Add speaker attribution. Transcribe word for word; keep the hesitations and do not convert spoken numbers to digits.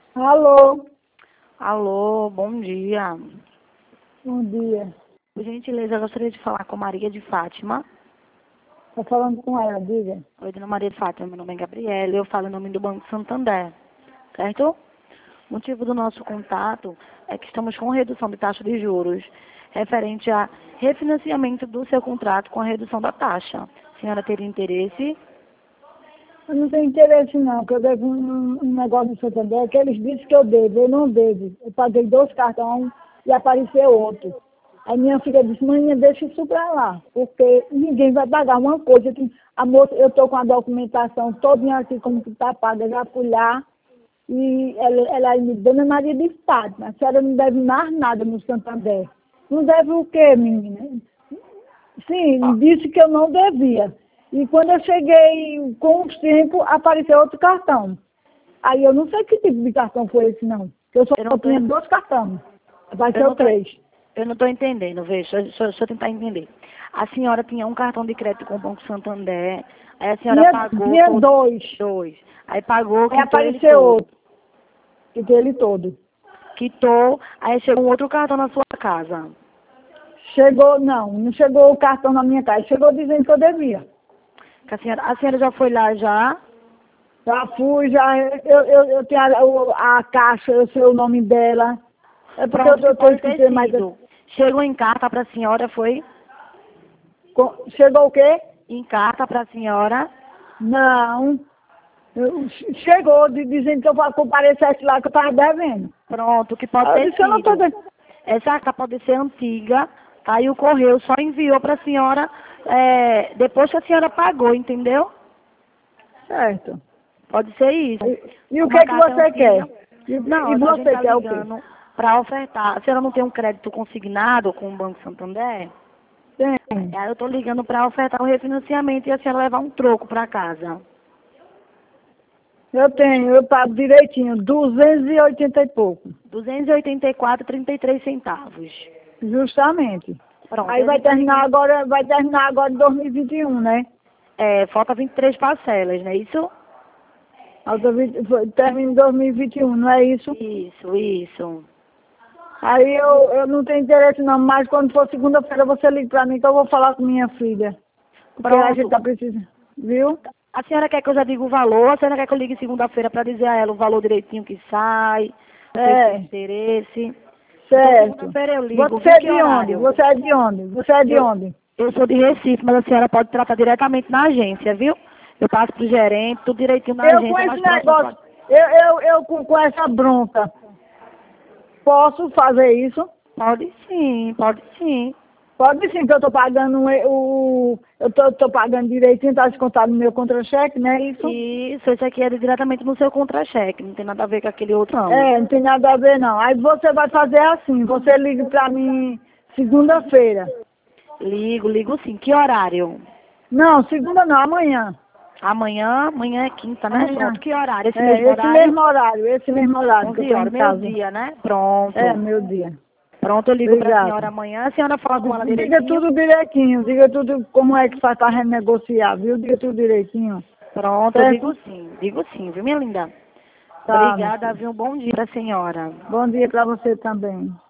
Speaker 1: Alô,
Speaker 2: Alô, bom dia.
Speaker 1: bom dia.
Speaker 2: Por gentileza, eu gostaria de falar com Maria de Fátima.
Speaker 1: Estou falando com ela, diga.
Speaker 2: Oi, dona Maria de Fátima, meu nome é Gabriela, eu falo em nome do Banco Santander, certo? O motivo do nosso contato é que estamos com redução de taxa de juros referente a refinanciamento do seu contrato com a redução da taxa. A senhora teria interesse?
Speaker 1: Eu não tenho interesse não, porque eu devo um, um negócio no Santander que eles disseram que eu devo, eu não devo. Eu paguei dois cartões e apareceu outro. Aí minha filha disse, mãe, deixa isso pra lá, porque ninguém vai pagar uma coisa que a moça, eu estou com a documentação toda aqui como que está paga, já fui lá. E ela, ela me disse, Dona Maria de Fátima, a senhora não deve mais nada no Santander. Não deve o quê, menina? Sim, disse que eu não devia. E quando eu cheguei com os tempos, apareceu outro cartão. Aí eu não sei que tipo de cartão foi esse, não. Eu só
Speaker 2: Eu não tô,
Speaker 1: tinha dois cartões.
Speaker 2: eu
Speaker 1: Apareceu
Speaker 2: não tô,
Speaker 1: três.
Speaker 2: eu não estou entendendo, veja, deixa, eu- deixa eu tentar entender. A senhora tinha um cartão de crédito com o Banco Santander, aí a senhora
Speaker 1: Tinha,
Speaker 2: pagou
Speaker 1: tinha
Speaker 2: todo,
Speaker 1: dois.
Speaker 2: dois. Aí pagou,
Speaker 1: Aí
Speaker 2: quitou ele
Speaker 1: apareceu
Speaker 2: todo.
Speaker 1: outro. E dele todo.
Speaker 2: Quitou, aí chegou um outro cartão na sua casa.
Speaker 1: Chegou, não, não chegou o cartão na minha casa. Chegou dizendo que eu devia.
Speaker 2: Que a senhora, a senhora já foi lá já?
Speaker 1: Já fui, já, eu, eu, eu tenho a, o- a caixa, eu sei o nome dela. É porque eu
Speaker 2: Pronto, que
Speaker 1: estou
Speaker 2: pode ter
Speaker 1: escutando mais.
Speaker 2: sido. Chegou em carta para a senhora, foi?
Speaker 1: Com- Chegou o quê?
Speaker 2: Em carta para a senhora.
Speaker 1: Não. Eu- Chegou de, dizendo que eu comparecesse lá que eu estava devendo.
Speaker 2: Pronto, que pode
Speaker 1: Aí eu
Speaker 2: ter
Speaker 1: disse, eu não estou
Speaker 2: sido.
Speaker 1: devendo.
Speaker 2: Essa carta pode ser antiga, tá? E o correio só enviou para a senhora é, depois que a senhora pagou, entendeu?
Speaker 1: Certo.
Speaker 2: Pode ser isso.
Speaker 1: E, e o que
Speaker 2: Uma
Speaker 1: é que
Speaker 2: carta
Speaker 1: você
Speaker 2: antiga.
Speaker 1: quer? E,
Speaker 2: Não,
Speaker 1: e
Speaker 2: a gente
Speaker 1: você
Speaker 2: está
Speaker 1: quer o quê?
Speaker 2: ligando para ofertar. A senhora não tem um crédito consignado com o Banco Santander?
Speaker 1: Tem.
Speaker 2: Aí eu estou ligando para ofertar o refinanciamento e a senhora levar um troco para casa.
Speaker 1: Eu tenho, eu pago direitinho, duzentos e oitenta e pouco.
Speaker 2: duzentos e oitenta e quatro e trinta e três centavos.
Speaker 1: Justamente.
Speaker 2: Pronto.
Speaker 1: Aí
Speaker 2: a
Speaker 1: vai
Speaker 2: gente tá
Speaker 1: terminar
Speaker 2: ligando-
Speaker 1: agora, vai terminar agora em dois mil e vinte e um, né?
Speaker 2: É, falta vinte e três parcelas, não é isso?
Speaker 1: A outra vinte foi- Termina em dois mil e vinte e um, não é isso?
Speaker 2: Isso, isso.
Speaker 1: Aí eu, eu não tenho interesse não, mas quando for segunda-feira você liga pra mim que eu vou falar com minha filha. Porque a gente
Speaker 2: Pronto.
Speaker 1: tá precisando, viu?
Speaker 2: A senhora quer que eu já diga o valor? A senhora quer que eu ligue segunda-feira para dizer a ela o valor direitinho que sai? Não sei se tem
Speaker 1: É,
Speaker 2: interesse. Então,
Speaker 1: certo.
Speaker 2: segunda-feira eu ligo.
Speaker 1: Você
Speaker 2: Viu
Speaker 1: é
Speaker 2: que
Speaker 1: de onde?
Speaker 2: horário?
Speaker 1: Você é de onde? Você é de
Speaker 2: Eu,
Speaker 1: onde?
Speaker 2: eu sou de Recife, mas a senhora pode tratar diretamente na agência, viu? Eu passo pro gerente, tudo direitinho na
Speaker 1: Eu com
Speaker 2: agência,
Speaker 1: esse
Speaker 2: mais próximo
Speaker 1: negócio,
Speaker 2: pode.
Speaker 1: eu, eu, eu com, com essa bronca, posso fazer isso?
Speaker 2: Pode sim, pode sim.
Speaker 1: Pode sim, que eu tô pagando o, o- eu tô, tô pagando direitinho, tá descontado no meu contra-cheque, né? Isso?
Speaker 2: Isso, esse aqui é diretamente no seu contra-cheque, não tem nada a ver com aquele outro não.
Speaker 1: É, não tem nada a ver não. Aí você vai fazer assim, você liga pra mim segunda-feira.
Speaker 2: Ligo, ligo sim. Que horário?
Speaker 1: Não, segunda não, amanhã.
Speaker 2: Amanhã, amanhã é quinta, né?
Speaker 1: Amanhã.
Speaker 2: Pronto, que horário? Esse mesmo
Speaker 1: É, esse
Speaker 2: horário?
Speaker 1: mesmo horário, esse mesmo horário que eu
Speaker 2: onze
Speaker 1: tô em
Speaker 2: horas, meio
Speaker 1: casa.
Speaker 2: dia, né?
Speaker 1: É,
Speaker 2: Pronto.
Speaker 1: meu dia.
Speaker 2: Pronto, eu ligo pra
Speaker 1: Obrigada.
Speaker 2: senhora amanhã. A senhora fala com ela
Speaker 1: Diga
Speaker 2: direitinho?
Speaker 1: tudo direitinho, diga tudo como é que faz para renegociar, viu? Diga tudo direitinho.
Speaker 2: Pronto, eu digo
Speaker 1: Certo?
Speaker 2: sim. Digo sim, viu, minha linda?
Speaker 1: Tá, meu
Speaker 2: Obrigada,
Speaker 1: filho.
Speaker 2: viu? Um bom dia pra senhora.
Speaker 1: Bom dia para você também.